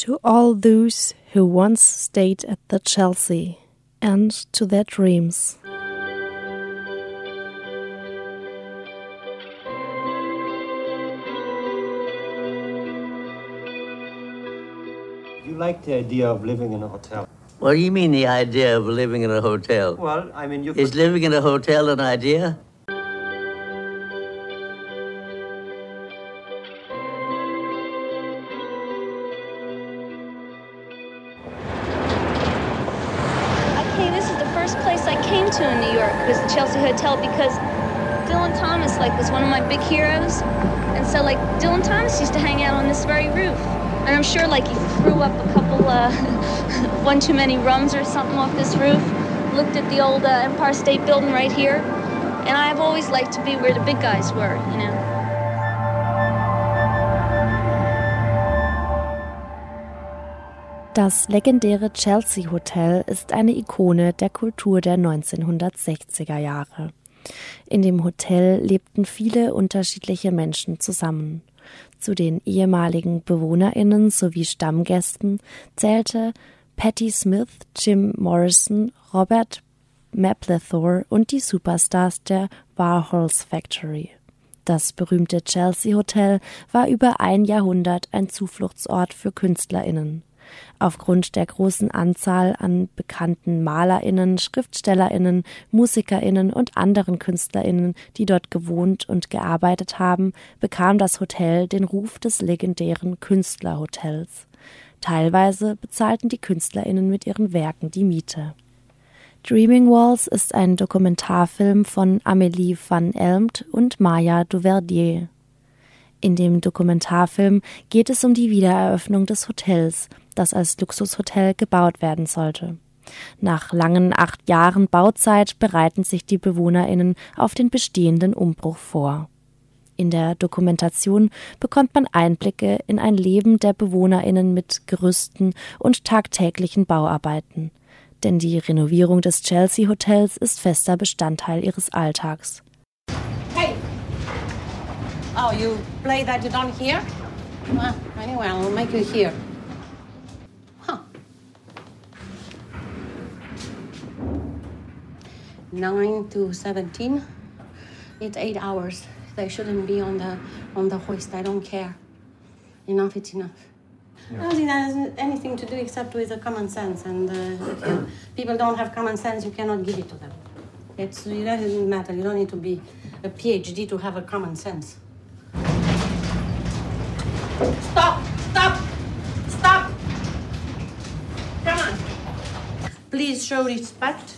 To all those who once stayed at the Chelsea and to their dreams. You like the idea of living in a hotel? What do you mean, the idea of living in a hotel? Well, I mean, Is living in a hotel an idea? To in New York was the Chelsea Hotel because Dylan Thomas was one of my big heroes, and so Dylan Thomas used to hang out on this very roof, and I'm sure he threw up a couple one too many rums or something off this roof, looked at the old Empire State Building right here, and I've always liked to be where the big guys were, you know. Das legendäre Chelsea Hotel ist eine Ikone der Kultur der 1960er Jahre. In dem Hotel lebten viele unterschiedliche Menschen zusammen. Zu den ehemaligen BewohnerInnen sowie Stammgästen zählte Patti Smith, Jim Morrison, Robert Mapplethorpe und die Superstars der Warhols Factory. Das berühmte Chelsea Hotel war über ein Jahrhundert ein Zufluchtsort für KünstlerInnen. Aufgrund der großen Anzahl an bekannten MalerInnen, SchriftstellerInnen, MusikerInnen und anderen KünstlerInnen, die dort gewohnt und gearbeitet haben, bekam das Hotel den Ruf des legendären Künstlerhotels. Teilweise bezahlten die KünstlerInnen mit ihren Werken die Miete. Dreaming Walls ist ein Dokumentarfilm von Amélie van Elmt und Maya Duverdier. In dem Dokumentarfilm geht es um die Wiedereröffnung des Hotels, das als Luxushotel gebaut werden sollte. Nach langen 8 Jahren Bauzeit bereiten sich die BewohnerInnen auf den bestehenden Umbruch vor. In der Dokumentation bekommt man Einblicke in ein Leben der BewohnerInnen mit Gerüsten und tagtäglichen Bauarbeiten. Denn die Renovierung des Chelsea Hotels ist fester Bestandteil ihres Alltags. Hey! Oh, you play that you don't hear? Well, anyway, I'll make you hear. Huh. 9 to 17. It's 8 hours. They shouldn't be on the hoist. I don't care. Enough, it's enough. Yeah. I don't think that has anything to do except with the common sense. And if people don't have common sense, you cannot give it to them. It doesn't matter. You don't need to be a PhD to have a common sense. Stop! Stop! Stop! Come on. Please show respect.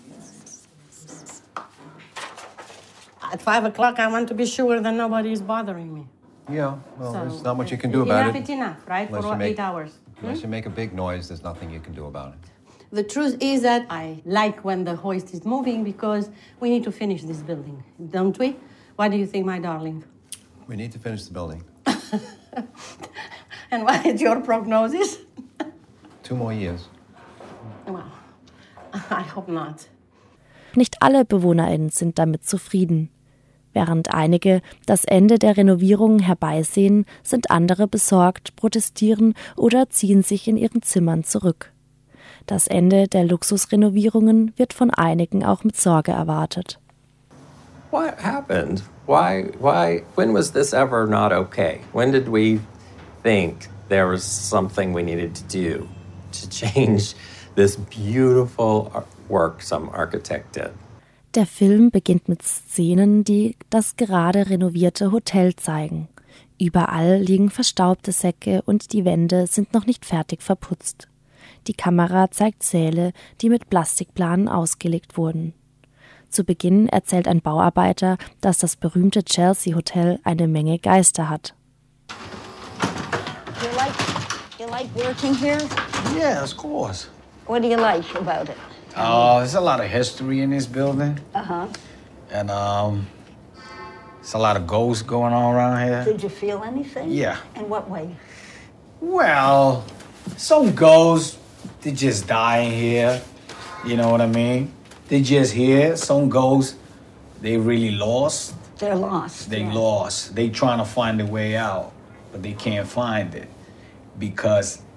At 5 o'clock, I want to be sure that nobody is bothering me. Yeah, well, there's not much you can do about it. Enough, it's enough, right? For 8 hours. Unless you make a big noise, there's nothing you can do about it. The truth is that I like when the hoist is moving because we need to finish this building, don't we? What do you think, my darling? We need to finish the building. And what is your prognosis? 2 more years. Well, I hope not. Nicht alle BewohnerInnen sind damit zufrieden. Während einige das Ende der Renovierungen herbeisehen, sind andere besorgt, protestieren oder ziehen sich in ihren Zimmern zurück. Das Ende der Luxusrenovierungen wird von einigen auch mit Sorge erwartet. What happened? When was this ever not okay? When did we think there was something we needed to do to change this beautiful work some architect did? Der Film beginnt mit Szenen, die das gerade renovierte Hotel zeigen. Überall liegen verstaubte Säcke und die Wände sind noch nicht fertig verputzt. Die Kamera zeigt Säle, die mit Plastikplanen ausgelegt wurden. Zu Beginn erzählt ein Bauarbeiter, dass das berühmte Chelsea Hotel eine Menge Geister hat. You like working here? Yeah, of course. What do you like about it? There's a lot of history in this building. Uh-huh. And there's a lot of ghosts going on around here. Did you feel anything? Yeah. In what way? Well, some ghosts, they just die in here. You know what I mean? They just here. Some ghosts, they really lost. They're lost. They lost. They trying to find a way out, but they can't find it because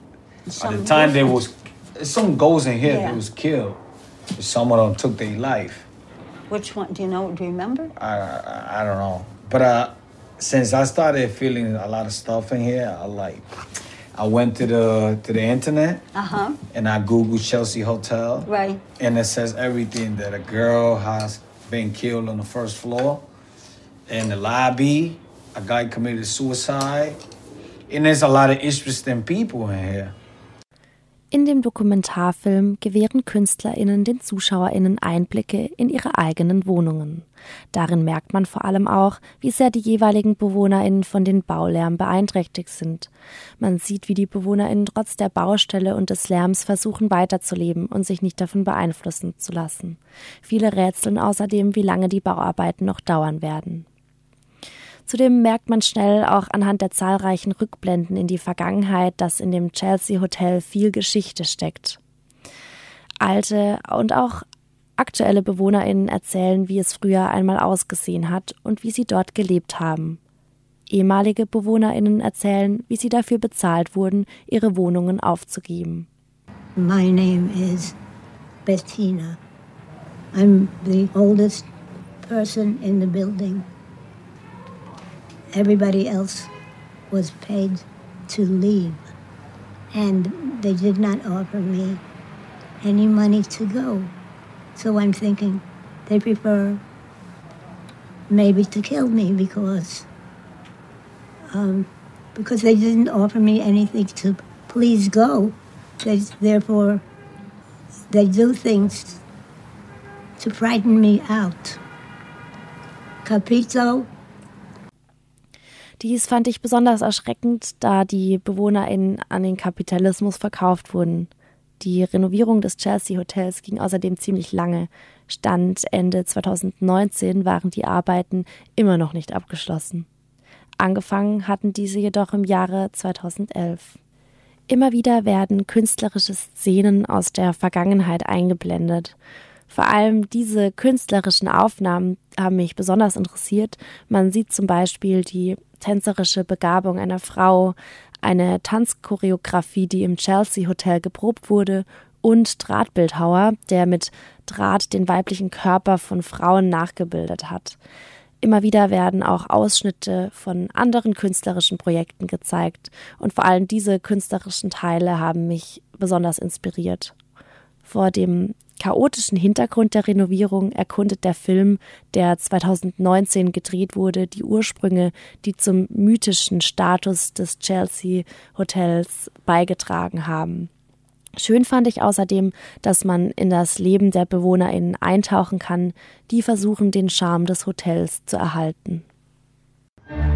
At the time, there was some ghosts in here that was killed. Some of them took their life. Which one? Do you know? Do you remember? I don't know. But since I started feeling a lot of stuff in here, I went to the internet and I Googled Chelsea Hotel. Right. And it says everything that a girl has been killed on the first floor. In the lobby, a guy committed suicide. And there's a lot of interesting people in here. In dem Dokumentarfilm gewähren KünstlerInnen den ZuschauerInnen Einblicke in ihre eigenen Wohnungen. Darin merkt man vor allem auch, wie sehr die jeweiligen BewohnerInnen von den Baulärm beeinträchtigt sind. Man sieht, wie die BewohnerInnen trotz der Baustelle und des Lärms versuchen weiterzuleben und sich nicht davon beeinflussen zu lassen. Viele rätseln außerdem, wie lange die Bauarbeiten noch dauern werden. Zudem merkt man schnell auch anhand der zahlreichen Rückblenden in die Vergangenheit, dass in dem Chelsea Hotel viel Geschichte steckt. Alte und auch aktuelle BewohnerInnen erzählen, wie es früher einmal ausgesehen hat und wie sie dort gelebt haben. Ehemalige BewohnerInnen erzählen, wie sie dafür bezahlt wurden, ihre Wohnungen aufzugeben. My name is Bettina. I'm the oldest person in the building. Everybody else was paid to leave, and they did not offer me any money to go. So I'm thinking they prefer maybe to kill me because they didn't offer me anything to please go. Therefore, they do things to frighten me out. Capito? Dies fand ich besonders erschreckend, da die BewohnerInnen an den Kapitalismus verkauft wurden. Die Renovierung des Chelsea Hotels ging außerdem ziemlich lange. Stand Ende 2019 waren die Arbeiten immer noch nicht abgeschlossen. Angefangen hatten diese jedoch im Jahre 2011. Immer wieder werden künstlerische Szenen aus der Vergangenheit eingeblendet. Vor allem diese künstlerischen Aufnahmen haben mich besonders interessiert. Man sieht zum Beispiel die tänzerische Begabung einer Frau, eine Tanzchoreografie, die im Chelsea Hotel geprobt wurde, und Drahtbildhauer, der mit Draht den weiblichen Körper von Frauen nachgebildet hat. Immer wieder werden auch Ausschnitte von anderen künstlerischen Projekten gezeigt und vor allem diese künstlerischen Teile haben mich besonders inspiriert. Vor dem chaotischen Hintergrund der Renovierung erkundet der Film, der 2019 gedreht wurde, die Ursprünge, die zum mythischen Status des Chelsea Hotels beigetragen haben. Schön fand ich außerdem, dass man in das Leben der BewohnerInnen eintauchen kann, die versuchen, den Charme des Hotels zu erhalten.